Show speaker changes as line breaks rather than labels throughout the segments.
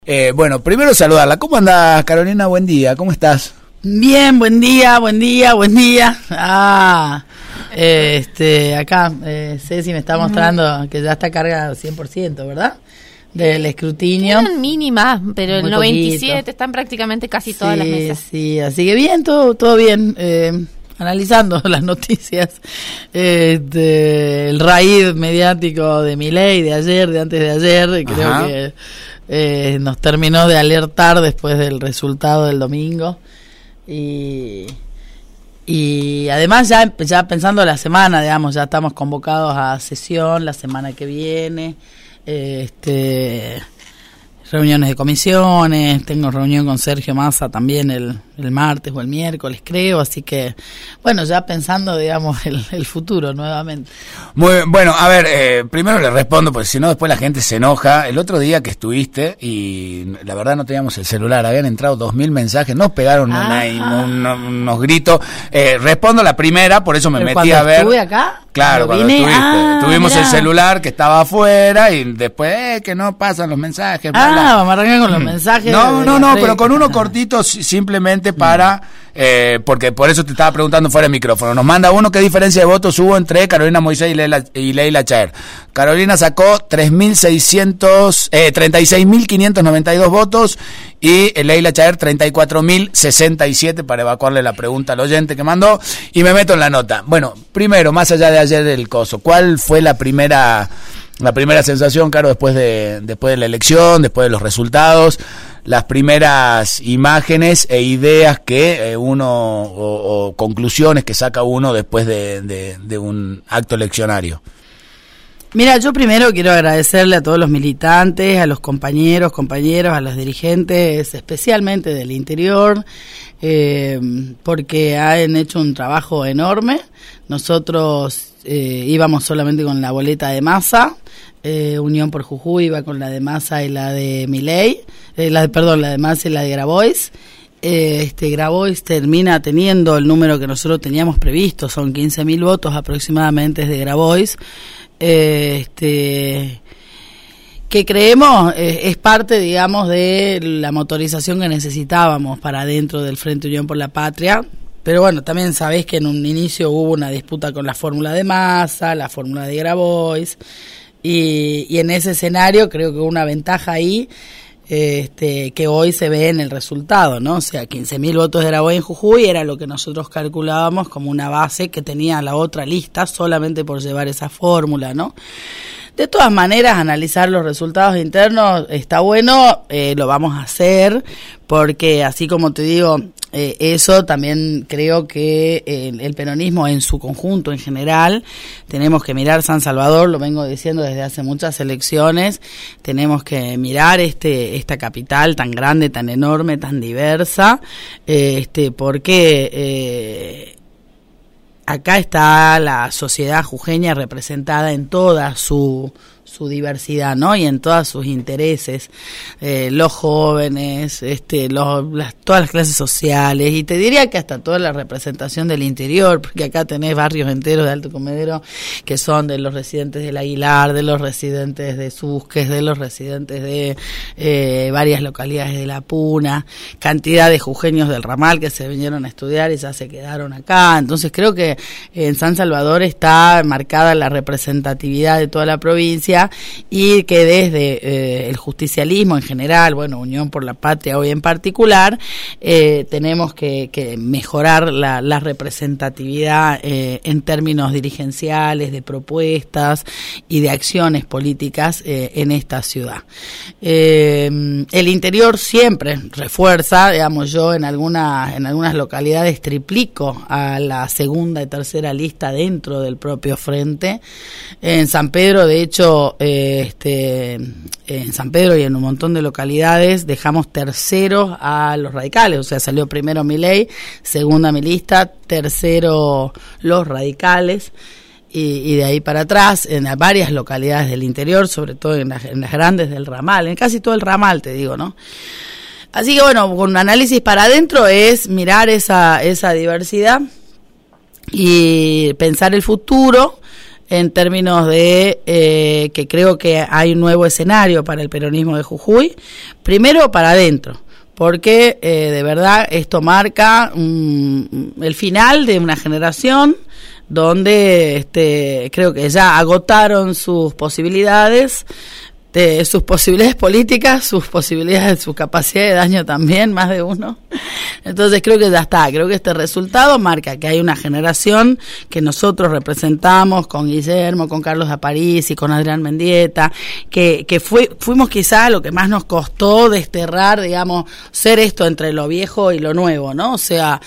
Bueno, primero saludarla. ¿Cómo andás, Carolina? Buen día, ¿cómo estás?
Bien, buen día. Acá Ceci me está mostrando que ya está cargada 100%, ¿verdad? Del escrutinio.
Quedan mínimas, pero el
Muy
97
poquito.
Están prácticamente casi todas las mesas.
Sí, así que bien, todo bien. Analizando las noticias, el raíz mediático de Milei de ayer, de antes de ayer, creo que nos terminó de alertar después del resultado del domingo y además ya pensando la semana, digamos, ya estamos convocados a sesión la semana que viene, reuniones de comisiones, tengo reunión con Sergio Massa también el martes o el miércoles, creo, así que, bueno, ya pensando, digamos, el futuro nuevamente.
Muy bueno, a ver, primero le respondo, porque si no después la gente se enoja. El otro día que estuviste, y la verdad no teníamos el celular, habían entrado 2000 mensajes, nos pegaron unos gritos. Respondo la primera, por eso me metí a ver.
¿Estuve acá?
Claro, cuando estuviste. Tuvimos el celular que estaba afuera y después que no pasan los mensajes.
Vamos a arrancar con los mensajes.
No, pero con uno cortito simplemente para, porque por eso te estaba preguntando fuera del micrófono. Nos manda uno: ¿qué diferencia de votos hubo entre Carolina Moisés y Leila Chaer? Carolina sacó 36.592 votos y Leila Chaer 34.067, para evacuarle la pregunta al oyente que mandó, y me meto en la nota. Bueno, primero, más allá de ayer del coso, ¿cuál fue la primera sensación, Caro, después de la elección, después de los resultados, las primeras imágenes e ideas que o conclusiones que saca uno después de un acto eleccionario?
Mira, yo primero quiero agradecerle a todos los militantes, a los compañeros, a los dirigentes, especialmente del interior, porque han hecho un trabajo enorme. Nosotros íbamos solamente con la boleta de Massa, Unión por Jujuy iba con la de Massa y la de Milei, la de Massa y la de Grabois. Grabois termina teniendo el número que nosotros teníamos previsto, son 15.000 votos aproximadamente de Grabois, que creemos es parte, digamos, de la motorización que necesitábamos para dentro del Frente Unión por la Patria. Pero bueno, también sabés que en un inicio hubo una disputa con la fórmula de Massa, la fórmula de Grabois, y en ese escenario creo que hubo una ventaja ahí, que hoy se ve en el resultado, ¿no? O sea, 15.000 votos de Grabois en Jujuy era lo que nosotros calculábamos como una base que tenía la otra lista solamente por llevar esa fórmula, ¿no? De todas maneras, analizar los resultados internos está bueno, lo vamos a hacer, porque así como te digo, eso también creo que el peronismo en su conjunto, en general, tenemos que mirar San Salvador, lo vengo diciendo desde hace muchas elecciones, tenemos que mirar esta capital tan grande, tan enorme, tan diversa, porque acá está la sociedad jujeña representada en toda su diversidad, ¿no? Y en todos sus intereses, los jóvenes, todas las clases sociales, y te diría que hasta toda la representación del interior, porque acá tenés barrios enteros de Alto Comedero que son de los residentes del Aguilar, de los residentes de Susques, de los residentes de varias localidades de La Puna, cantidad de jujeños del ramal que se vinieron a estudiar y ya se quedaron acá. Entonces creo que en San Salvador está marcada la representatividad de toda la provincia, y que desde el justicialismo en general, bueno, Unión por la Patria hoy en particular, tenemos que mejorar la representatividad en términos dirigenciales, de propuestas y de acciones políticas en esta ciudad. El interior siempre refuerza, digamos, yo en algunas localidades triplico a la segunda y tercera lista dentro del propio frente. En San Pedro, de hecho, en San Pedro y en un montón de localidades dejamos terceros a los radicales, o sea, salió primero Milei, segunda mi lista, tercero los radicales, y de ahí para atrás en varias localidades del interior, sobre todo en las grandes del ramal, en casi todo el ramal, te digo, ¿no? Así que bueno, con un análisis para adentro es mirar esa diversidad y pensar el futuro. en términos de que creo que hay un nuevo escenario para el peronismo de Jujuy, primero para adentro, porque de verdad esto marca el final de una generación donde creo que ya agotaron sus posibilidades políticas, sus posibilidades, su capacidad de daño también, más de uno. Entonces creo que ya está, creo que este resultado marca que hay una generación que nosotros representamos con Guillermo, con Carlos Aparici, con Adrián Mendieta, que fuimos quizá lo que más nos costó desterrar, digamos, ser esto entre lo viejo y lo nuevo, ¿no? O sea,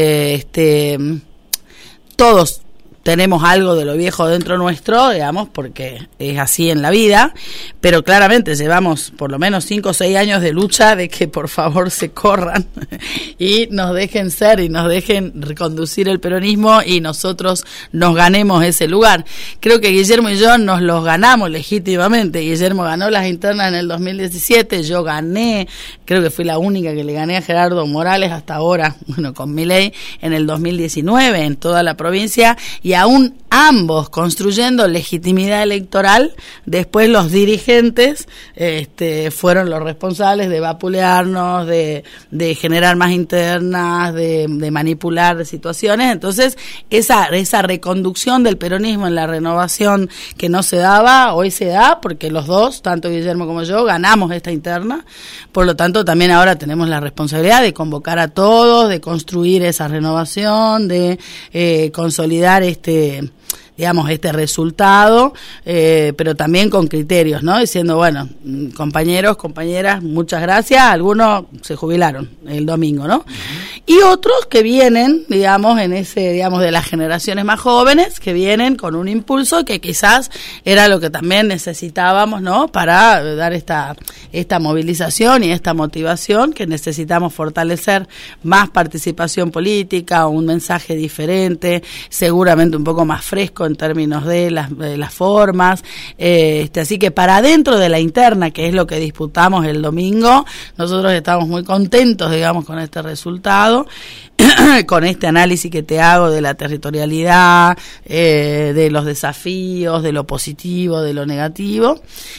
todos tenemos algo de lo viejo dentro nuestro, digamos, porque es así en la vida, pero claramente llevamos por lo menos 5 o 6 años de lucha de que por favor se corran y nos dejen ser y nos dejen reconducir el peronismo y nosotros nos ganemos ese lugar. Creo que Guillermo y yo nos los ganamos legítimamente. Guillermo ganó las internas en el 2017, yo gané, creo que fui la única que le gané a Gerardo Morales hasta ahora, bueno, con Milei en el 2019 en toda la provincia, y aún ambos construyendo legitimidad electoral. Después los dirigentes fueron los responsables de vapulearnos, de generar más internas, de manipular situaciones. Entonces esa reconducción del peronismo en la renovación que no se daba, hoy se da, porque los dos, tanto Guillermo como yo, ganamos esta interna. Por lo tanto, también ahora tenemos la responsabilidad de convocar a todos, de construir esa renovación, de consolidar digamos, este resultado, pero también con criterios, ¿no? Diciendo, bueno, compañeros, compañeras, muchas gracias. Algunos se jubilaron el domingo, ¿no? Y otros que vienen, digamos, en ese, digamos, de las generaciones más jóvenes, que vienen con un impulso que quizás era lo que también necesitábamos, ¿no? Para dar esta movilización y esta motivación que necesitamos fortalecer, más participación política, un mensaje diferente, seguramente un poco más fresco en términos de las formas, así que para dentro de la interna, que es lo que disputamos el domingo, nosotros estamos muy contentos, digamos, con este resultado, con este análisis que te hago de la territorialidad, de los desafíos, de lo positivo, de lo negativo,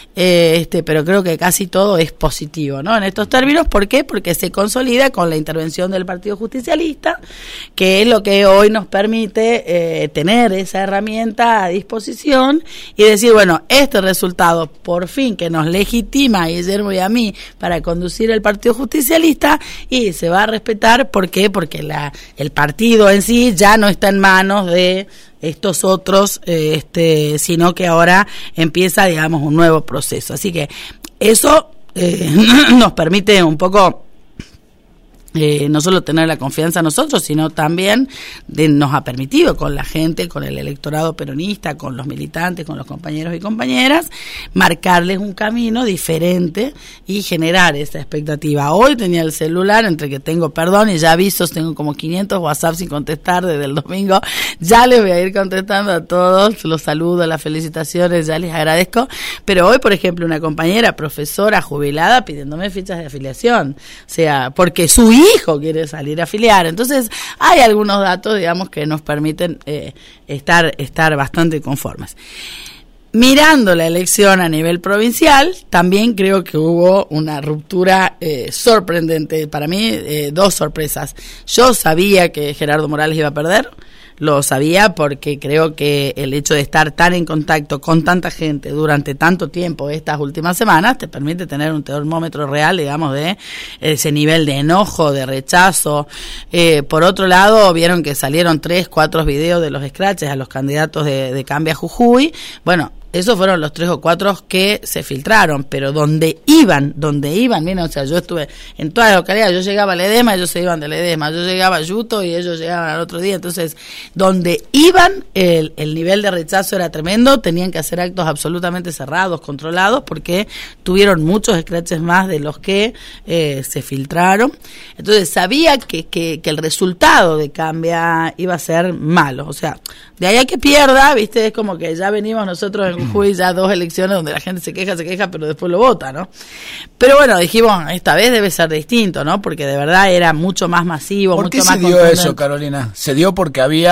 pero creo que casi todo es positivo, ¿no? En estos términos, ¿por qué? Porque se consolida con la intervención del Partido Justicialista, que es lo que hoy nos permite tener esa herramienta a disposición y decir, bueno, este resultado por fin que nos legitima a Guillermo y a mí para conducir el Partido Justicialista, y se va a respetar. ¿Por qué? Porque el partido en sí ya no está en manos de estos otros, sino que ahora empieza, digamos, un nuevo proceso. Así que eso nos permite un poco no solo tener la confianza nosotros, sino también nos ha permitido con la gente, con el electorado peronista, con los militantes, con los compañeros y compañeras, marcarles un camino diferente y generar esa expectativa. Hoy tenía el celular, entre que tengo perdón y ya avisos, tengo como 500 WhatsApp sin contestar desde el domingo, ya les voy a ir contestando a todos, los saludos, las felicitaciones, ya les agradezco, pero hoy, por ejemplo, una compañera profesora jubilada pidiéndome fichas de afiliación, o sea, porque su hijo quiere salir a afiliar. Entonces hay algunos datos, digamos, que nos permiten estar bastante conformes. Mirando la elección a nivel provincial, también creo que hubo una ruptura sorprendente. Para mí, 2 sorpresas. Yo sabía que Gerardo Morales iba a perder. Lo sabía porque creo que el hecho de estar tan en contacto con tanta gente durante tanto tiempo estas últimas semanas te permite tener un termómetro real, digamos, de ese nivel de enojo, de rechazo. Por otro lado, vieron que salieron 3, 4 videos de los scratches a los candidatos de Cambia Jujuy. Bueno, esos fueron los 3 o 4 que se filtraron, pero donde iban, miren, o sea, yo estuve en todas las localidades, yo llegaba a Ledesma, ellos se iban de Ledesma, yo llegaba a Yuto y ellos llegaban al otro día, entonces, donde iban, el nivel de rechazo era tremendo, tenían que hacer actos absolutamente cerrados, controlados, porque tuvieron muchos scratches más de los que se filtraron, entonces sabía que el resultado de Cambia iba a ser malo, o sea, de ahí a que pierda, viste, es como que ya venimos nosotros en Jujuy ya 2 elecciones donde la gente se queja, pero después lo vota, ¿no? Pero bueno, dijimos, esta vez debe ser distinto, ¿no? Porque de verdad era mucho más masivo, mucho más contundente.
¿Por qué se dio eso, Carolina? ¿Se dio porque había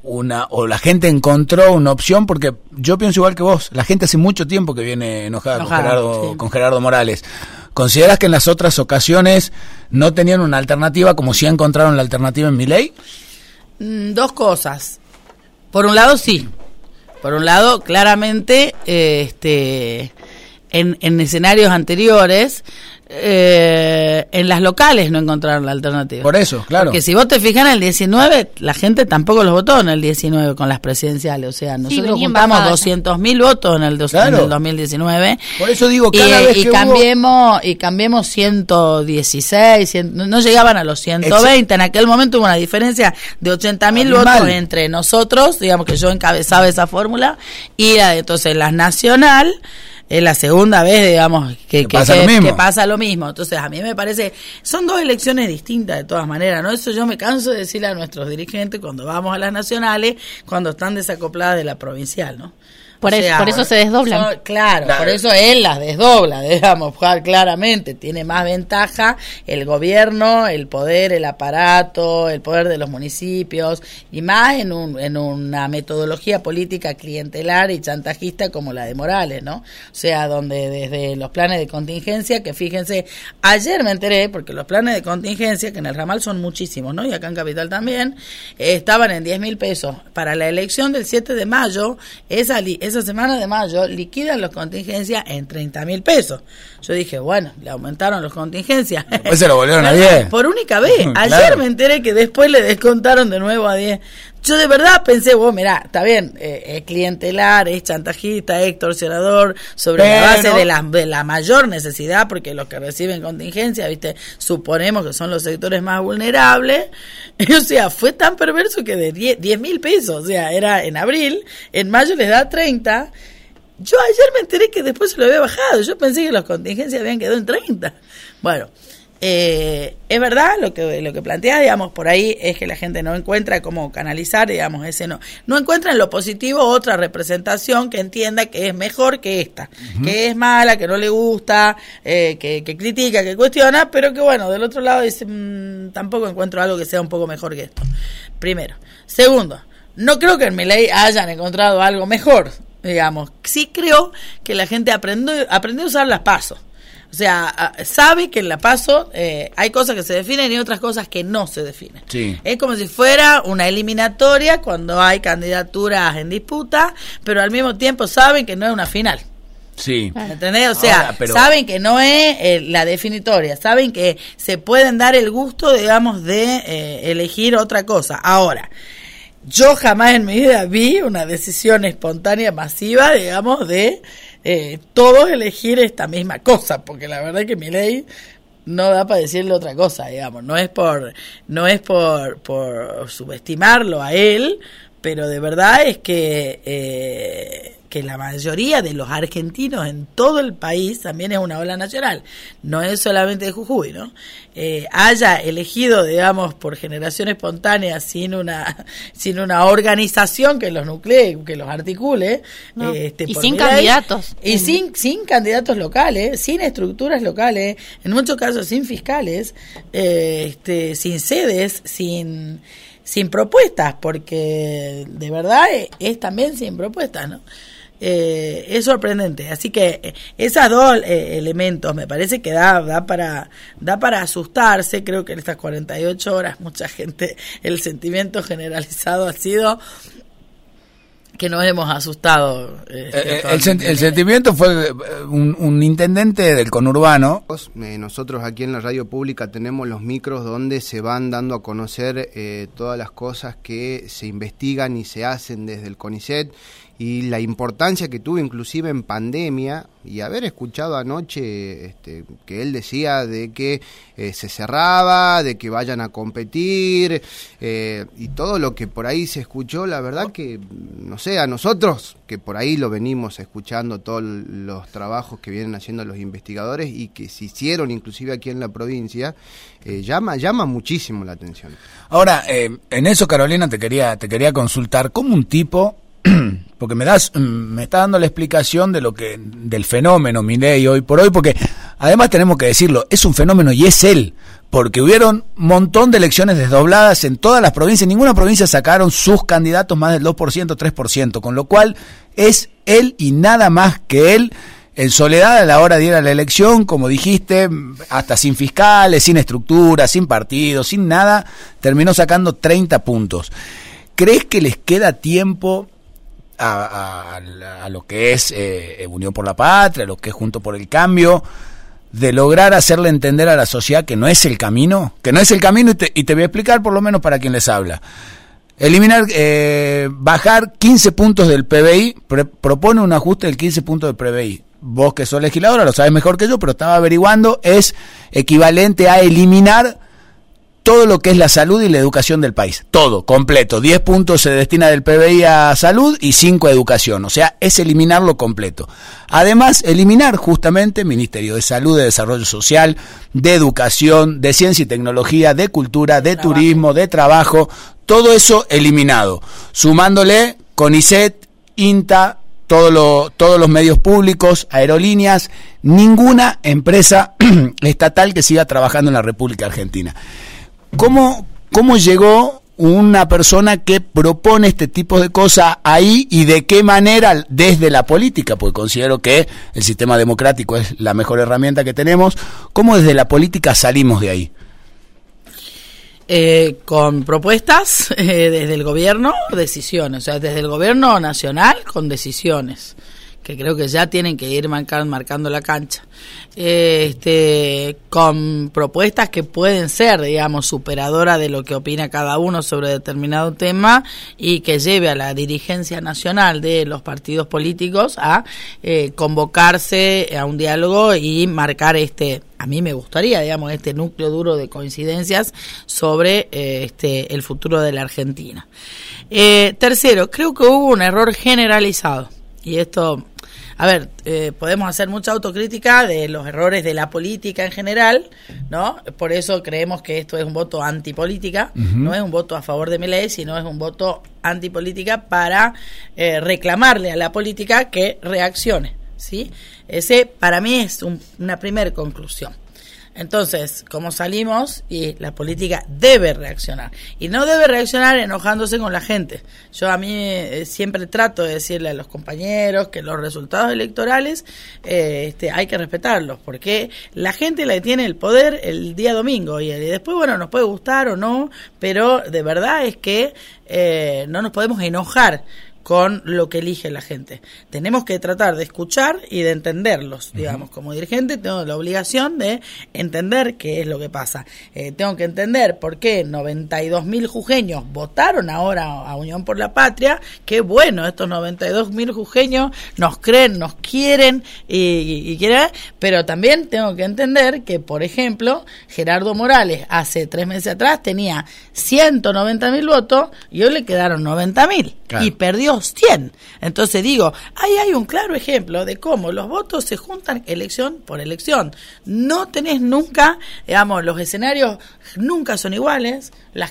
o la gente encontró una opción, porque yo pienso igual que vos, la gente hace mucho tiempo que viene enojada con Gerardo Morales. ¿Consideras que en las otras ocasiones no tenían una alternativa como si encontraron la alternativa en Milei?
Dos cosas. Por un lado, sí. Por un lado, claramente, en escenarios anteriores, en las locales no encontraron la alternativa.
Por eso, claro.
Porque si vos te fijas en el 19, la gente tampoco los votó en el 19 con las presidenciales. O sea, nosotros juntamos 200.000 votos en el 2019.
Por eso digo, cada vez que
cambiamos 116, no llegaban a los 120. En aquel momento hubo una diferencia de 80.000 votos entre nosotros, digamos que yo encabezaba esa fórmula, y entonces la nacional. Es la segunda vez, digamos, que pasa lo mismo. Entonces, a mí me parece, son dos elecciones distintas de todas maneras, ¿no? Eso yo me canso de decirle a nuestros dirigentes cuando vamos a las nacionales, cuando están desacopladas de la provincial, ¿no?
Por eso se desdoblan.
Claro, por eso él las desdobla, digamos, claramente. Tiene más ventaja el gobierno, el poder, el aparato, el poder de los municipios, y más en una metodología política clientelar y chantajista como la de Morales, ¿no? O sea, donde desde los planes de contingencia, que fíjense, ayer me enteré, porque los planes de contingencia, que en el ramal son muchísimos, ¿no? Y acá en Capital también, estaban en 10.000 pesos. Para la elección del 7 de mayo, esa semana de mayo liquidan los contingencias en 30.000 pesos. Yo dije, bueno, le aumentaron los contingencias.
Después se lo volvieron a 10.
Por única vez. Ayer claro. Me enteré que después le descontaron de nuevo a 10. Yo de verdad pensé, mirá, está bien, es clientelar, es chantajista, es extorsionador, sobre la base de la mayor necesidad, porque los que reciben contingencia, viste, suponemos que son los sectores más vulnerables. O sea, fue tan perverso que de 10.000 pesos, o sea, era en abril, en mayo les da 30. Yo ayer me enteré que después se lo había bajado. Yo pensé que las contingencias habían quedado en 30. Bueno, es verdad lo que plantea, digamos, por ahí es que la gente no encuentra cómo canalizar, digamos, no encuentra en lo positivo otra representación que entienda que es mejor que esta, que es mala, que no le gusta, que critica, que cuestiona, pero que bueno, del otro lado dice, tampoco encuentro algo que sea un poco mejor que esto. Primero. Segundo, no creo que en Milei hayan encontrado algo mejor, digamos. Sí creo que la gente aprendió a usar las PASO. O sea, sabe que en la PASO hay cosas que se definen y otras cosas que no se definen. Sí. Es como si fuera una eliminatoria cuando hay candidaturas en disputa, pero al mismo tiempo saben que no es una final.
Sí.
¿Entendés? O sea, saben que no es la definitoria, saben que se pueden dar el gusto, digamos, de elegir otra cosa. Ahora, yo jamás en mi vida vi una decisión espontánea, masiva, digamos, de todos elegir esta misma cosa, porque la verdad es que Milei no da para decirle otra cosa, digamos, no es por subestimarlo a él, pero de verdad es que la mayoría de los argentinos en todo el país, también es una ola nacional, no es solamente de Jujuy, ¿no? Haya elegido, digamos, por generación espontánea, sin una organización que los nuclee, que los articule,
no. Y sin candidatos.
Y sin candidatos locales, sin estructuras locales, en muchos casos sin fiscales, sin sedes, sin propuestas, porque de verdad es también sin propuestas, ¿no? Es sorprendente, así que esos dos elementos me parece que da para asustarse. Creo que en estas 48 horas mucha gente, el sentimiento generalizado ha sido que nos hemos asustado.
El sentimiento fue un intendente del conurbano.
Nosotros aquí en la radio pública tenemos los micros donde se van dando a conocer todas las cosas que se investigan y se hacen desde el CONICET, y la importancia que tuvo inclusive en pandemia, y haber escuchado anoche que él decía de que se cerraba, de que vayan a competir, y todo lo que por ahí se escuchó, la verdad que, no sé, a nosotros, que por ahí lo venimos escuchando, todos los trabajos que vienen haciendo los investigadores y que se hicieron inclusive aquí en la provincia, llama muchísimo la atención.
Ahora, en eso, Carolina, te quería consultar, ¿cómo un tipo... porque me está dando la explicación del fenómeno Milei hoy por hoy, porque además tenemos que decirlo, es un fenómeno y es él, porque hubieron un montón de elecciones desdobladas en todas las provincias, ninguna provincia sacaron sus candidatos más del 2%, 3%, con lo cual es él y nada más que él, en soledad a la hora de ir a la elección, como dijiste, hasta sin fiscales, sin estructura, sin partido, sin nada, terminó sacando 30 puntos. ¿Crees que les queda tiempo a lo que es Unión por la Patria, a lo que es Juntos por el Cambio, de lograr hacerle entender a la sociedad que no es el camino? Que no es el camino, y te voy a explicar por lo menos para quien les habla. Eliminar, bajar 15 puntos del PBI, propone un ajuste del 15 puntos del PBI. Vos que sos legisladora lo sabes mejor que yo, pero estaba averiguando, es equivalente a eliminar todo lo que es la salud y la educación del país. Todo, completo. 10 puntos se destina del PBI a salud y 5 a educación. O sea, es eliminarlo completo. Además, eliminar justamente Ministerio de Salud, de Desarrollo Social, de Educación, de Ciencia y Tecnología, de Cultura, de Turismo, de Trabajo. Todo eso eliminado. Sumándole CONICET, INTA, todos los medios públicos, aerolíneas, ninguna empresa estatal que siga trabajando en la República Argentina. ¿Cómo llegó una persona que propone este tipo de cosas ahí y de qué manera desde la política? Porque considero que el sistema democrático es la mejor herramienta que tenemos. ¿Cómo desde la política salimos de ahí?
Con propuestas desde el gobierno, decisiones, o sea, desde el gobierno nacional con decisiones que creo que ya tienen que ir marcando la cancha, con propuestas que pueden ser, digamos, superadoras de lo que opina cada uno sobre determinado tema y que lleve a la dirigencia nacional de los partidos políticos a convocarse a un diálogo y marcar a mí me gustaría, digamos, este núcleo duro de coincidencias sobre el futuro de la Argentina. Tercero, creo que hubo un error generalizado. Y esto, a ver, podemos hacer mucha autocrítica de los errores de la política en general, ¿no? Por eso creemos que esto es un voto antipolítica, no es un voto a favor de Milei, sino es un voto antipolítica para reclamarle a la política que reaccione, ¿sí? Ese para mí es una primera conclusión. Entonces, ¿cómo salimos? Y la política debe reaccionar. Y no debe reaccionar enojándose con la gente. Yo a mí siempre trato de decirle a los compañeros que los resultados electorales hay que respetarlos, porque la gente la tiene el poder el día domingo y después, bueno, nos puede gustar o no, pero de verdad es que no nos podemos enojar con lo que elige la gente. Tenemos que tratar de escuchar y de entenderlos, digamos. Como dirigente tengo la obligación de entender qué es lo que pasa. Tengo que entender por qué 92.000 jujeños votaron ahora a Unión por la Patria. Qué bueno, estos 92.000 jujeños nos creen, nos quieren y quieren, pero también tengo que entender que, por ejemplo, Gerardo Morales hace 3 meses atrás tenía 190.000 votos y hoy le quedaron 90.000. Claro. Y perdió 100. Entonces digo, ahí hay un claro ejemplo de cómo los votos se juntan elección por elección. No tenés nunca, digamos, los escenarios nunca son iguales,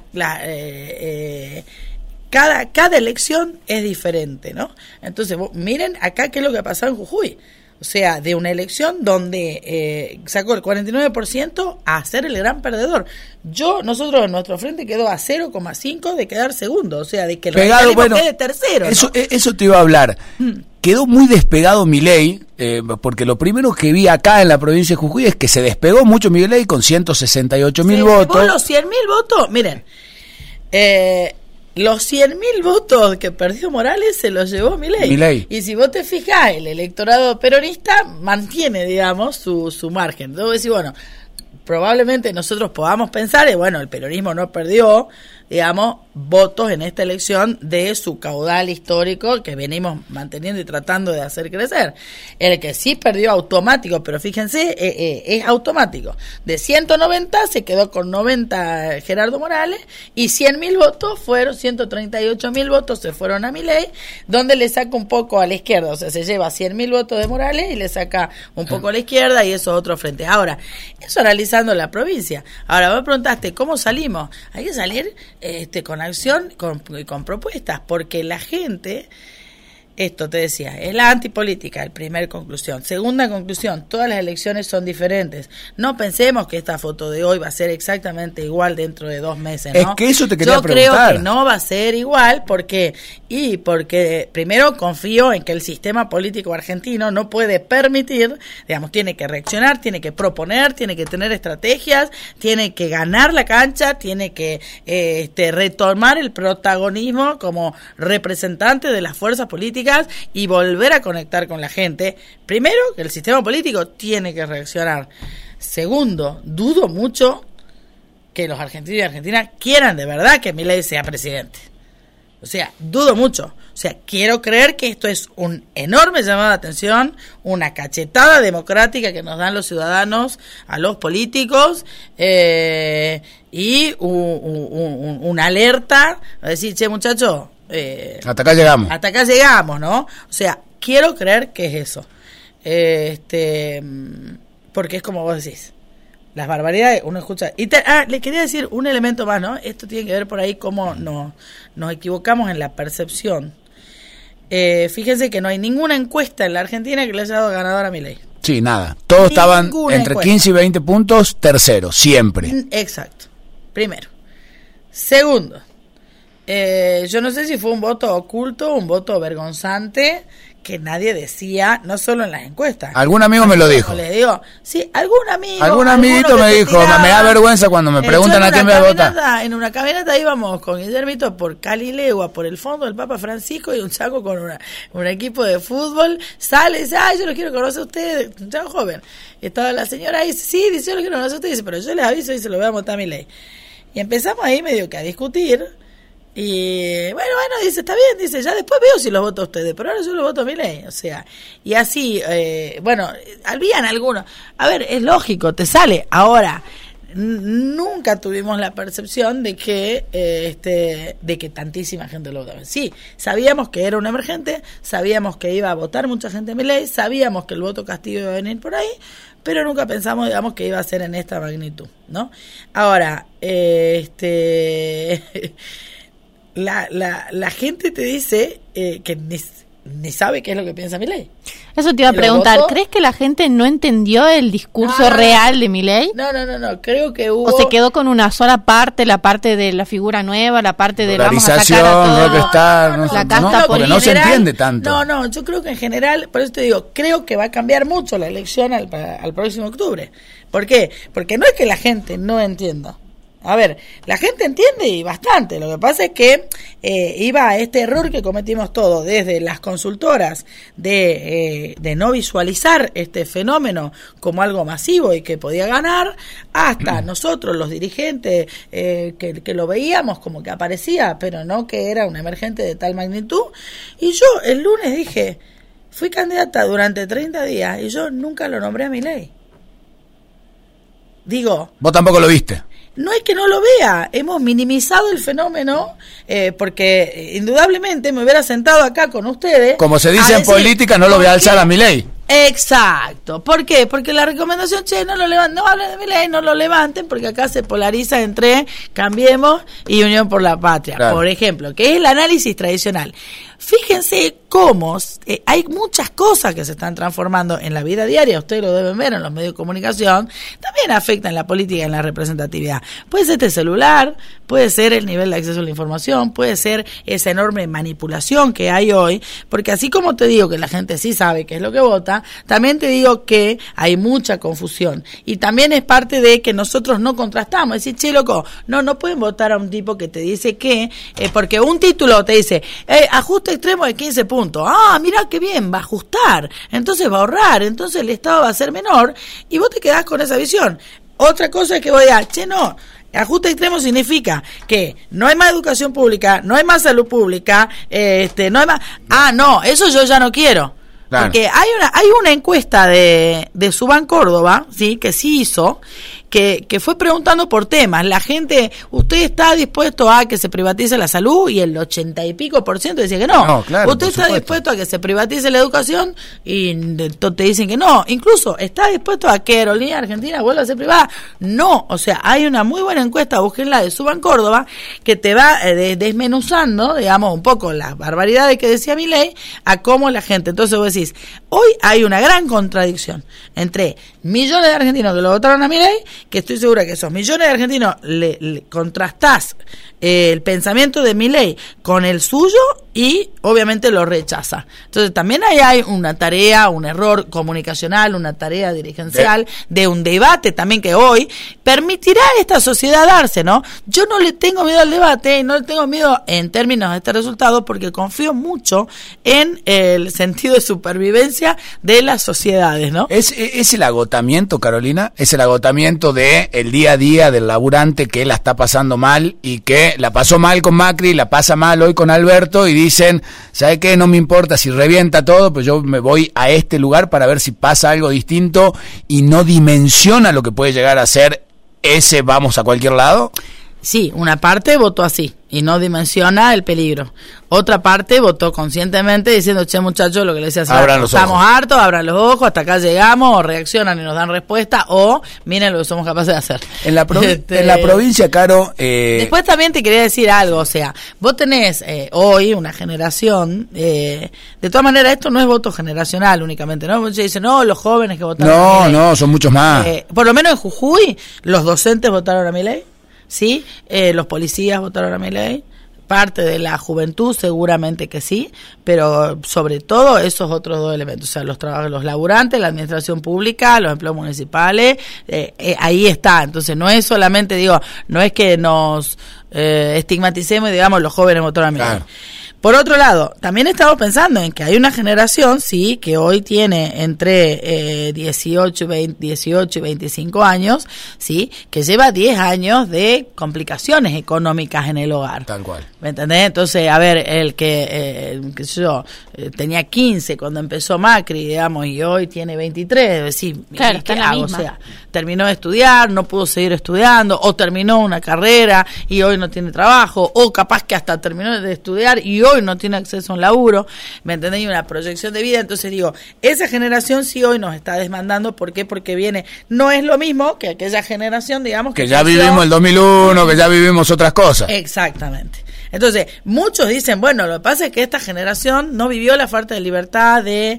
cada elección es diferente, ¿no? Entonces, miren acá qué es lo que ha pasado en Jujuy. O sea, de una elección donde sacó el 49% a ser el gran perdedor. Nosotros en nuestro frente quedó a 0,5 de quedar segundo. O sea, de que el radicalismo quede tercero, ¿no?
Eso te iba a hablar. Quedó muy despegado Milei, porque lo primero que vi acá en la provincia de Jujuy es que se despegó mucho Milei con 168.000 votos.
Con los 100.000 votos, miren, los 100.000 votos que perdió Morales se los llevó Milei. Y si vos te fijás, el electorado peronista mantiene, digamos, su margen. Entonces decís, bueno, probablemente nosotros podamos pensar, el peronismo no perdió, digamos, votos en esta elección de su caudal histórico que venimos manteniendo y tratando de hacer crecer. El que sí perdió automático, pero fíjense, es automático. De 190 se quedó con 90 Gerardo Morales y 100.000 votos fueron, 138.000 votos se fueron a Milei, donde le saca un poco a la izquierda, o sea, se lleva 100.000 votos de Morales y le saca un poco a la izquierda y eso otro frente. Ahora, eso analizando la provincia. Ahora, vos preguntaste, ¿cómo salimos? Hay que salir con acción, con propuestas, porque la gente Esto te decía, es la antipolítica, primera conclusión. Segunda conclusión, todas las elecciones son diferentes. No pensemos que esta foto de hoy va a ser exactamente igual dentro de 2 meses, ¿no?
Es que eso te quería preguntar.
Yo creo que no va a ser igual, porque primero confío en que el sistema político argentino no puede permitir, digamos, tiene que reaccionar, tiene que proponer, tiene que tener estrategias, tiene que ganar la cancha, tiene que retomar el protagonismo como representante de las fuerzas políticas y volver a conectar con la gente. Primero, que el sistema político tiene que reaccionar. Segundo, dudo mucho que los argentinos y argentinas quieran de verdad que Milei sea presidente. O sea, dudo mucho. O sea, quiero creer que esto es un enorme llamado de atención, una cachetada democrática que nos dan los ciudadanos a los políticos, y una alerta a decir, che, muchachos,
hasta acá llegamos,
¿no? O sea, quiero creer que es eso. Porque es como vos decís, las barbaridades, uno escucha. Le quería decir un elemento más, ¿no? Esto tiene que ver por ahí cómo nos equivocamos en la percepción. Fíjense que no hay ninguna encuesta en la Argentina que le haya dado ganador a Milei.
Sí, nada. Todos estaban entre 15 y 20 puntos, tercero, siempre.
Exacto. Primero. Segundo, yo no sé si fue un voto oculto, un voto vergonzante, que nadie decía, no solo en las encuestas.
Algún amigo me lo dijo.
Les digo, sí, algún amigo.
Algún amiguito me dijo, me da vergüenza cuando me preguntan a quién me voy a votar.
En una caminata íbamos con Guillermito por Calilegua, por el fondo del Papa Francisco, y un chaco con un equipo de fútbol sale y dice, yo lo quiero conocer a ustedes, un chaco joven. Y estaba la señora ahí, dice, sí, dice, yo lo quiero conocer a ustedes, dice, pero yo les aviso y se lo voy a votar a Milei. Y empezamos ahí medio que a discutir. Y bueno, dice, está bien, dice, ya después veo si los voto a ustedes, pero ahora yo los voto a Milei, o sea, y así, habían algunos, a ver, es lógico, te sale, ahora, nunca tuvimos la percepción de que tantísima gente lo votaba. Sí, sabíamos que era un emergente, sabíamos que iba a votar mucha gente a Milei, sabíamos que el voto castigo iba a venir por ahí, pero nunca pensamos, digamos, que iba a ser en esta magnitud, ¿no? Ahora, La gente te dice que ni sabe qué es lo que piensa Milei.
Eso te iba a preguntar, ¿crees que la gente no entendió el discurso real de Milei?
No, creo que hubo...
¿O se quedó con una sola parte, la parte de la figura nueva, la parte de vamos a sacar a todos,
la casta porque no se entiende tanto? No, yo creo que en general, por eso te digo, creo que va a cambiar mucho la elección al próximo octubre. ¿Por qué? Porque no es que la gente no entienda. A ver, la gente entiende y bastante. Lo que pasa es que iba a este error que cometimos todos, desde las consultoras de no visualizar este fenómeno como algo masivo y que podía ganar, hasta nosotros los dirigentes que lo veíamos como que aparecía, pero no que era un emergente de tal magnitud. Y yo el lunes dije, fui candidata durante 30 días y yo nunca lo nombré a Milei. Digo...
¿Vos tampoco lo viste?
No es que no lo vea, hemos minimizado el fenómeno, porque indudablemente me hubiera sentado acá con ustedes.
Como se dice en política, no lo voy a alzar a Milei.
Exacto. ¿Por qué? Porque la recomendación, no lo levanten, no hablen de Milei, no lo levanten, porque acá se polariza entre Cambiemos y Unión por la Patria, claro. Por ejemplo, que es el análisis tradicional. Fíjense cómo hay muchas cosas que se están transformando en la vida diaria, ustedes lo deben ver en los medios de comunicación, también afectan la política y en la representatividad. Puede ser este celular, puede ser el nivel de acceso a la información, puede ser esa enorme manipulación que hay hoy, porque así como te digo que la gente sí sabe qué es lo que vota, también te digo que hay mucha confusión, y también es parte de que nosotros no contrastamos, es decir, che, loco, no pueden votar a un tipo que te dice que, porque un título te dice, ajuste extremo de 15 puntos, mirá qué bien, va a ajustar, entonces va a ahorrar, entonces el Estado va a ser menor, y vos te quedás con esa visión. Otra cosa es que voy a, no, ajuste extremo significa que no hay más educación pública, no hay más salud pública, no hay más, no, eso yo ya no quiero. Claro. Porque hay una encuesta de Subán Córdoba, sí, que sí hizo, que fue preguntando por temas. La gente, ¿usted está dispuesto a que se privatice la salud? Y el 80 y pico % decía que no.
No, claro,
¿Usted está dispuesto a que se privatice la educación? Y te dicen que no. Incluso, ¿está dispuesto a que Aerolínea Argentina vuelva a ser privada? No. O sea, hay una muy buena encuesta, búsquenla, de Suban Córdoba, que te va desmenuzando, digamos, un poco las barbaridades que decía Milei, a cómo la gente. Entonces vos decís, hoy hay una gran contradicción entre millones de argentinos que lo votaron a Milei, que estoy segura que esos millones de argentinos le contrastás el pensamiento de Milei con el suyo y obviamente lo rechaza. Entonces también ahí hay una tarea, un error comunicacional, una tarea dirigencial de un debate también que hoy permitirá a esta sociedad darse, ¿no? Yo no le tengo miedo al debate y no le tengo miedo en términos de este resultado porque confío mucho en el sentido de supervivencia de las sociedades, ¿no?
Es el agotamiento, Carolina, es el agotamiento de el día a día del laburante que la está pasando mal y que la pasó mal con Macri, la pasa mal hoy con Alberto y dicen, ¿sabe qué? No me importa si revienta todo, pues yo me voy a este lugar para ver si pasa algo distinto y no dimensiona lo que puede llegar a ser ese vamos a cualquier lado.
Sí, una parte votó así y no dimensiona el peligro. Otra parte votó conscientemente diciendo, che muchachos, lo que le decía, estamos hartos, abran los ojos, hasta acá llegamos, o reaccionan y nos dan respuesta, o miren lo que somos capaces de hacer.
En la provincia, Caro...
Después también te quería decir algo, o sea, vos tenés hoy una generación, de todas maneras esto no es voto generacional únicamente, ¿no? Muchos dicen, no, los jóvenes que votaron
No, son muchos más.
Por lo menos en Jujuy, los docentes votaron a Milei. Sí, los policías votaron a Milei, parte de la juventud seguramente que sí, pero sobre todo esos otros dos elementos, o sea, los laburantes, la administración pública, los empleos municipales, ahí está. Entonces no es solamente, no es que nos estigmaticemos y digamos los jóvenes votaron a Milei. Claro. Por otro lado, también estamos pensando en que hay una generación, sí, que hoy tiene entre 18 y 25 años, sí, que lleva 10 años de complicaciones económicas en el hogar.
Tal cual.
¿Me entendés? Entonces, a ver, el que, qué sé yo, tenía 15 cuando empezó Macri, digamos, y hoy tiene 23, decir,
claro,
¿qué hago? O sea, terminó de estudiar, no pudo seguir estudiando, o terminó una carrera y hoy no tiene trabajo, o capaz que hasta terminó de estudiar y hoy no tiene acceso a un laburo, ¿me entendés? Y una proyección de vida. Entonces digo, esa generación sí hoy nos está desmandando. ¿Por qué? Porque viene, no es lo mismo que aquella generación, digamos,
que ya vivimos el 2001, que ya vivimos otras cosas.
Exactamente. Entonces, muchos dicen, bueno, lo que pasa es que esta generación no vivió la falta de libertad de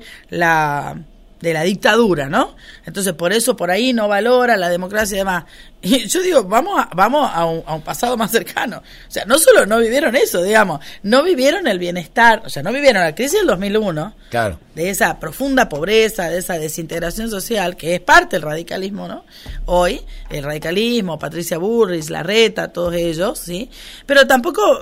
la dictadura, ¿no? Entonces, por eso por ahí no valora la democracia y demás. Y yo digo, vamos a un pasado más cercano. O sea, no solo no vivieron eso, digamos, no vivieron el bienestar, o sea, no vivieron la crisis del 2001,
claro,
de esa profunda pobreza, de esa desintegración social, que es parte del radicalismo, ¿no? Hoy, el radicalismo, Patricia Bullrich, Larreta, todos ellos, ¿sí? Pero tampoco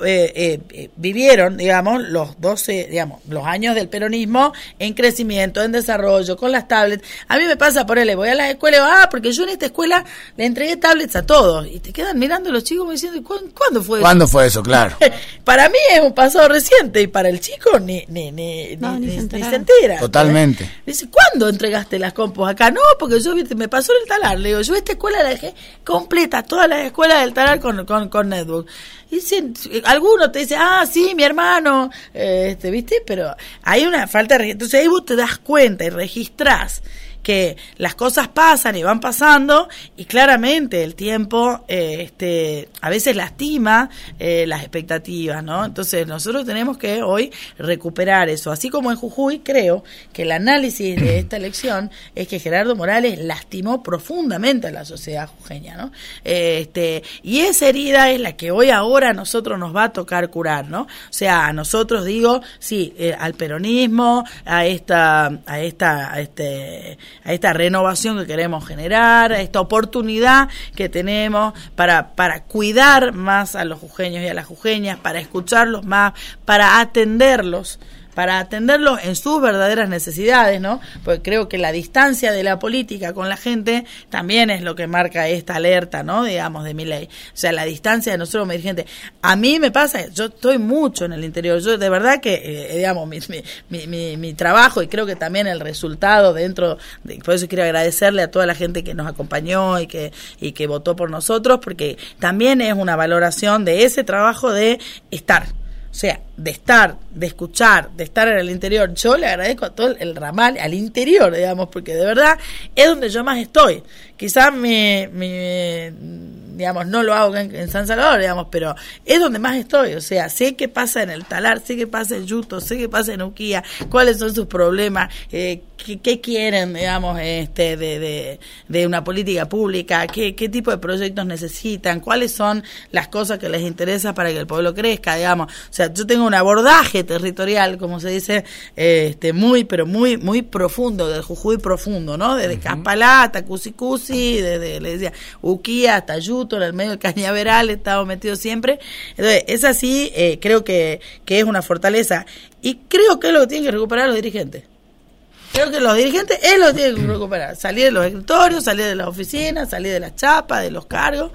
vivieron, digamos, los 12, digamos, los años del peronismo en crecimiento, en desarrollo, con las tablets. A mí me pasa, voy a las escuelas, porque yo en esta escuela le entregué tablets a todos, y te quedan mirando los chicos diciendo, ¿cuándo fue eso?
¿Cuándo fue eso? Claro.
Para mí es un pasado reciente, y para el chico ni se entera.
Totalmente.
Dice, ¿cuándo entregaste las compus acá? No, porque yo me pasó en el talar. Le digo, yo esta escuela la dejé completa, todas las escuelas del talar con netbook. Y dicen, alguno te dice, sí, mi hermano, ¿viste? Pero hay una falta de... Entonces ahí vos te das cuenta y registrás que las cosas pasan y van pasando, y claramente el tiempo a veces lastima las expectativas, ¿no? Entonces nosotros tenemos que hoy recuperar eso. Así como en Jujuy, creo que el análisis de esta elección es que Gerardo Morales lastimó profundamente a la sociedad jujeña, ¿no? Y esa herida es la que hoy ahora a nosotros nos va a tocar curar, ¿no? O sea, a nosotros digo, sí, al peronismo, a esta renovación que queremos generar, a esta oportunidad que tenemos para cuidar más a los jujeños y a las jujeñas, para escucharlos más, para atenderlos para atenderlo en sus verdaderas necesidades, ¿no? Porque creo que la distancia de la política con la gente también es lo que marca esta alerta, ¿no? Digamos, de Milei. O sea, la distancia de nosotros como dirigentes. A mí me pasa, yo estoy mucho en el interior, yo de verdad que, digamos, mi trabajo, y creo que también el resultado por eso quiero agradecerle a toda la gente que nos acompañó y que votó por nosotros, porque también es una valoración de ese trabajo de estar. O sea, de estar, de escuchar, de estar en el interior. Yo le agradezco a todo el ramal, al interior, digamos, porque de verdad es donde yo más estoy. Quizás digamos, no lo hago en San Salvador, digamos, pero es donde más estoy. O sea, sé qué pasa en el Talar, sé qué pasa en Yuto, sé qué pasa en Uquía, cuáles son sus problemas, qué quieren, digamos, de una política pública, qué tipo de proyectos necesitan, cuáles son las cosas que les interesa para que el pueblo crezca, digamos. O sea, yo tengo un abordaje territorial, como se dice, muy profundo, del Jujuy profundo, ¿no? Desde Caspalá hasta Cusicusi, desde, le decía, Uquía hasta Yuto, en el medio del Cañaveral, he estado metido siempre. Entonces, es así, creo que es una fortaleza, y creo que es lo que tienen que recuperar los dirigentes. Creo que los dirigentes es lo que tienen que recuperar, salir de los escritorios, salir de las oficinas, salir de las chapas, de los cargos,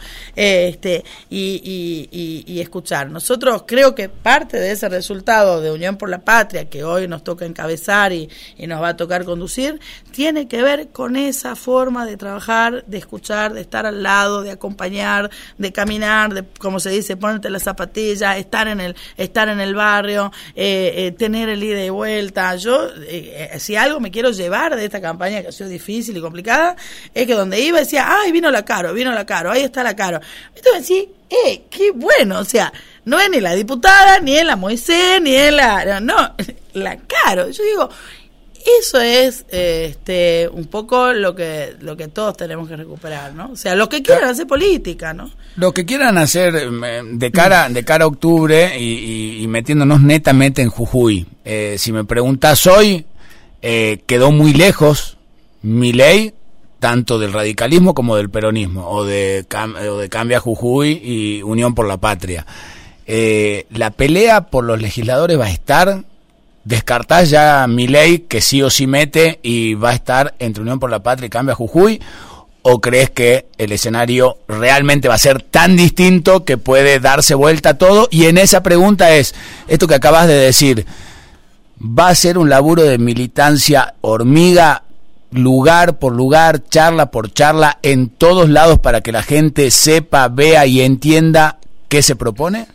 y escuchar. Nosotros creo que parte de ese resultado de Unión por la Patria, que hoy nos toca encabezar y nos va a tocar conducir, tiene que ver con esa forma de trabajar, de escuchar, de estar al lado, de acompañar, de caminar, de, como se dice, ponerte las zapatillas, estar en el barrio, tener el ida y vuelta. Yo, si algo me quiero llevar de esta campaña que ha sido difícil y complicada, es que donde iba decía, ay, vino la Caro, ahí está la Caro. Entonces sí, qué bueno, o sea, no es ni la diputada, ni es la Moisés, ni es la la Caro. Yo digo, eso es un poco lo que todos tenemos que recuperar, ¿no? O sea, los que quieran hacer política, ¿no?
Los que quieran hacer de cara a octubre y metiéndonos netamente en Jujuy. Si me preguntas hoy, quedó muy lejos Milei, tanto del radicalismo como del peronismo, o de Cambia Jujuy y Unión por la Patria. La pelea por los legisladores va a estar. ¿Descartás ya a Milei, que sí o sí mete, y va a estar entre Unión por la Patria y Cambia Jujuy? ¿O crees que el escenario realmente va a ser tan distinto que puede darse vuelta a todo? Y en esa pregunta es, esto que acabas de decir, ¿va a ser un laburo de militancia hormiga, lugar por lugar, charla por charla, en todos lados, para que la gente sepa, vea y entienda qué se propone?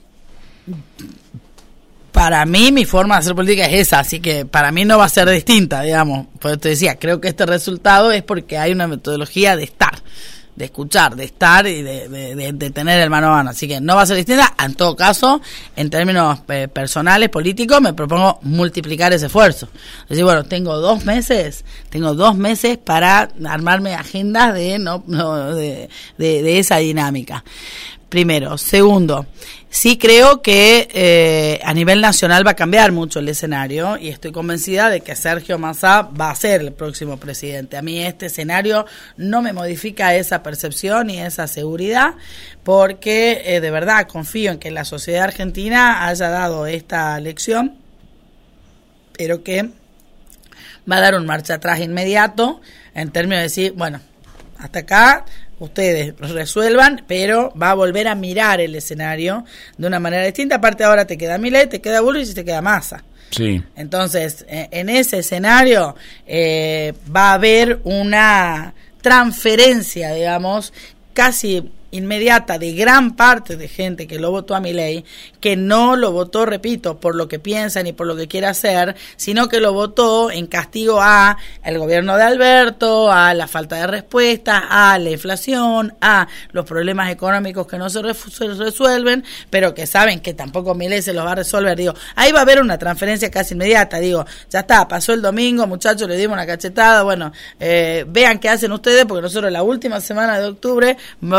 Para mí, mi forma de hacer política es esa, así que para mí no va a ser distinta, digamos. Por eso te decía, creo que este resultado es porque hay una metodología de estar, de escuchar, de estar y de tener el mano a mano. Así que no va a ser distinta. En todo caso, en términos personales, políticos, me propongo multiplicar ese esfuerzo. Es decir, bueno, tengo 2 meses para armarme agendas de esa dinámica. Primero. Segundo, sí creo que a nivel nacional va a cambiar mucho el escenario, y estoy convencida de que Sergio Massa va a ser el próximo presidente. A mí este escenario no me modifica esa percepción y esa seguridad, porque de verdad confío en que la sociedad argentina haya dado esta lección, pero que va a dar un marcha atrás inmediato en términos de decir, bueno, hasta acá ustedes resuelvan, pero va a volver a mirar el escenario de una manera distinta. Aparte, ahora te queda Milei, te queda Bullrich y te queda Massa.
Sí.
Entonces, en ese escenario va a haber una transferencia, digamos, casi inmediata de gran parte de gente que lo votó a Milei, que no lo votó, repito, por lo que piensa ni por lo que quiere hacer, sino que lo votó en castigo a el gobierno de Alberto, a la falta de respuesta, a la inflación, a los problemas económicos que no se resuelven, pero que saben que tampoco Milei se los va a resolver. Digo, ahí va a haber una transferencia casi inmediata. Digo, ya está, pasó el domingo, muchachos, le dimos una cachetada, bueno, vean qué hacen ustedes, porque nosotros la última semana de octubre vamos a volver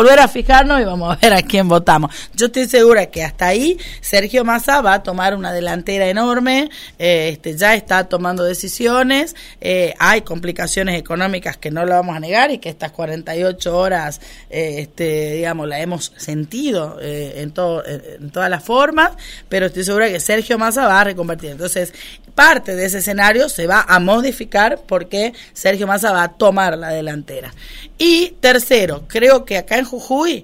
volver a fijarnos y vamos a ver a quién votamos. Yo estoy segura que hasta ahí Sergio Massa va a tomar una delantera enorme, ya está tomando decisiones, hay complicaciones económicas que no lo vamos a negar y que estas 48 horas, digamos, la hemos sentido en todas las formas, pero estoy segura que Sergio Massa va a reconvertir. Entonces, parte de ese escenario se va a modificar porque Sergio Massa va a tomar la delantera. Y tercero, creo que acá en Jujuy,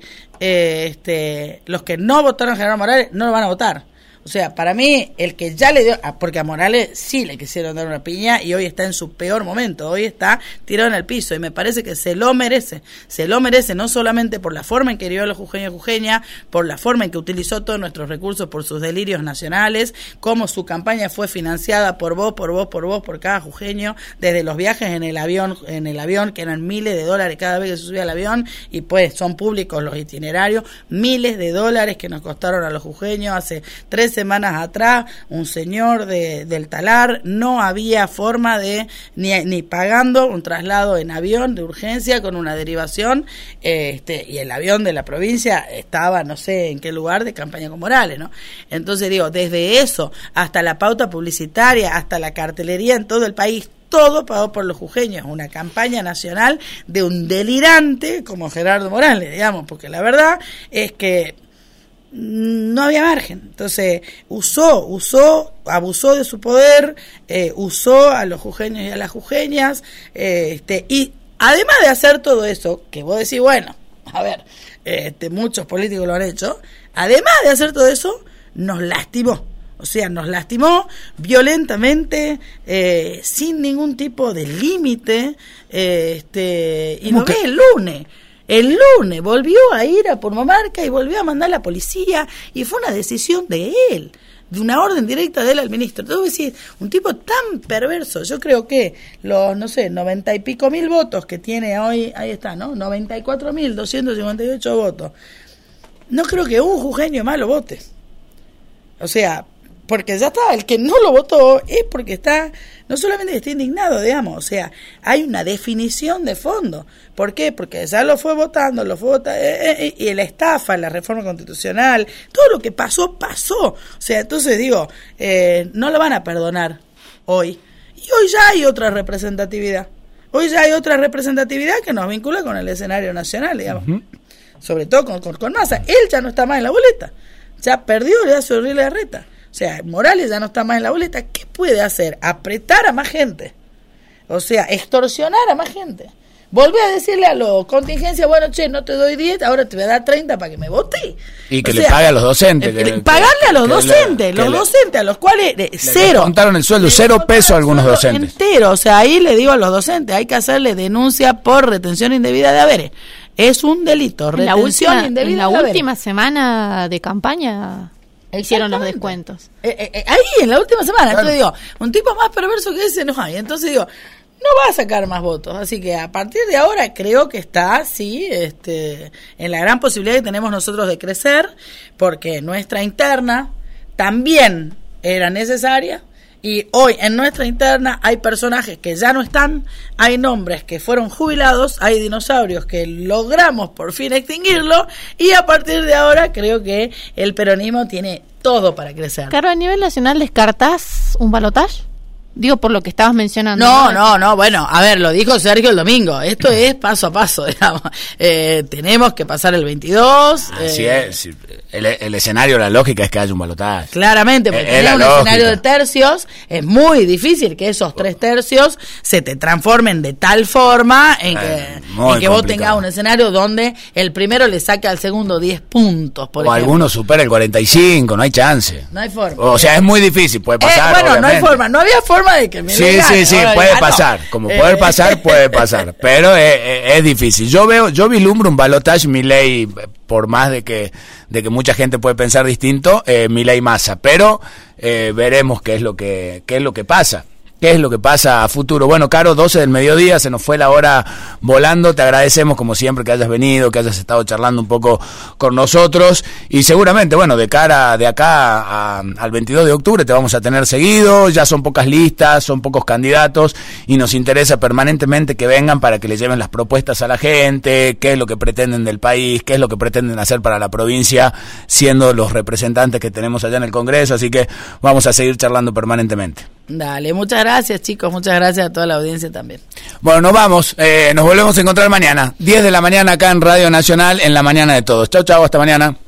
los que no votaron a Gerardo Morales no lo van a votar. O sea, para mí, el que ya le dio, porque a Morales sí le quisieron dar una piña y hoy está en su peor momento, hoy está tirado en el piso y me parece que se lo merece no solamente por la forma en que hirió a los jujeños y jujeñas, por la forma en que utilizó todos nuestros recursos, por sus delirios nacionales, cómo su campaña fue financiada por vos, por cada jujeño, desde los viajes en el avión, que eran miles de dólares cada vez que se subía al avión, y pues son públicos los itinerarios, miles de dólares que nos costaron a los jujeños. Hace 3 semanas atrás, un señor del Talar no había forma de ni pagando un traslado en avión de urgencia con una derivación, y el avión de la provincia estaba no sé en qué lugar de campaña con Morales, ¿no? Entonces digo, desde eso hasta la pauta publicitaria, hasta la cartelería en todo el país, todo pagado por los jujeños, una campaña nacional de un delirante como Gerardo Morales, digamos, porque la verdad es que no había margen. Entonces abusó de su poder, usó a los jujeños y a las jujeñas, y además de hacer todo eso, que vos decís, bueno, a ver, muchos políticos lo han hecho, además de hacer todo eso, nos lastimó. O sea, nos lastimó violentamente, sin ningún tipo de límite, y lo ves el lunes volvió a ir a Purmamarca y volvió a mandar a la policía, y fue una decisión de él, de una orden directa de él al ministro. Entonces, decir, un tipo tan perverso. Yo creo que los, 90 y pico mil votos que tiene hoy, ahí está, ¿no? 94.258 votos. No creo que un jujeño más lo vote. O sea, porque ya está, el que no lo votó es porque está, no solamente está indignado, digamos, o sea, hay una definición de fondo. ¿Por qué? Porque ya lo fue votando, y la estafa, la reforma constitucional, todo lo que pasó. O sea, entonces digo, no lo van a perdonar hoy. Y hoy ya hay otra representatividad. Hoy ya hay otra representatividad que nos vincula con el escenario nacional, digamos. Uh-huh. Sobre todo con Massa. Él ya no está más en la boleta. Ya perdió, le hace horrible la reta. O sea, Morales ya no está más en la boleta. ¿Qué puede hacer? Apretar a más gente. O sea, extorsionar a más gente. Volví a decirle a los contingencias, bueno, che, no te doy 10, ahora te voy a dar 30 para que me vote.
Y que le pague a los docentes.
Pagarle a los docentes, a los cuales cero.
Le contaron el sueldo, 0 pesos a algunos docentes.
Entero, o sea, ahí le digo a los docentes, hay que hacerle denuncia por retención indebida de haberes. Es un delito, retención indebida de haberes.
En la última semana de campaña hicieron los descuentos.
Ahí, en la última semana. Claro. Entonces digo, un tipo más perverso que ese no hay. Entonces digo, no va a sacar más votos. Así que a partir de ahora creo que está, sí, en la gran posibilidad que tenemos nosotros de crecer, porque nuestra interna también era necesaria. Y hoy en nuestra interna hay personajes que ya no están, hay nombres que fueron jubilados, hay dinosaurios que logramos por fin extinguirlo, y a partir de ahora creo que el peronismo tiene todo para crecer.
Caro, a nivel nacional, ¿descartás un balotaje? Digo, por lo que estabas mencionando.
No, bueno, a ver, lo dijo Sergio el domingo, esto es paso a paso, digamos. Tenemos que pasar el 22.
Así es, el escenario, la lógica es que haya un balotaje.
Claramente, porque tenés un escenario de tercios, es muy difícil que esos 3 tercios se te transformen de tal forma en que vos tengas un escenario donde el primero le saque al segundo 10 puntos, por ejemplo.
Alguno supera el 45, no hay chance.
No hay forma.
O sea, es muy difícil, puede pasar,
bueno,
obviamente.
No hay forma, no había forma de que me
Sí, puede pasar, como poder pasar, puede pasar, pero es difícil. Yo vislumbro un balotaje Milei, por más de que mucha gente puede pensar distinto, Milei Massa, pero veremos qué es lo que pasa. qué es lo que pasa a futuro. Bueno, Caro, 12 del mediodía, se nos fue la hora volando, te agradecemos como siempre que hayas venido, que hayas estado charlando un poco con nosotros, y seguramente, bueno, de cara de acá al 22 de octubre te vamos a tener seguido, ya son pocas listas, son pocos candidatos, y nos interesa permanentemente que vengan para que le lleven las propuestas a la gente, qué es lo que pretenden del país, qué es lo que pretenden hacer para la provincia, siendo los representantes que tenemos allá en el Congreso, así que vamos a seguir charlando permanentemente.
Dale, muchas gracias, chicos, muchas gracias a toda la audiencia también.
Bueno, nos vamos, nos volvemos a encontrar mañana, 10 de la mañana acá en Radio Nacional, en La Mañana de Todos. Chau, chau, hasta mañana.